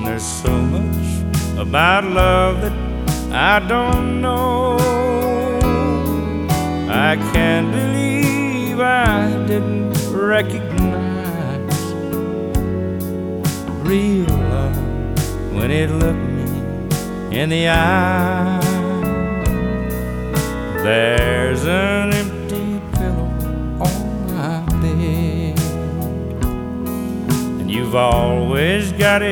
There's so much about love that I don't know. I can't believe I didn't recognize real love when it looked me in the eye. There's an empty pillow on my bed, and you've always got it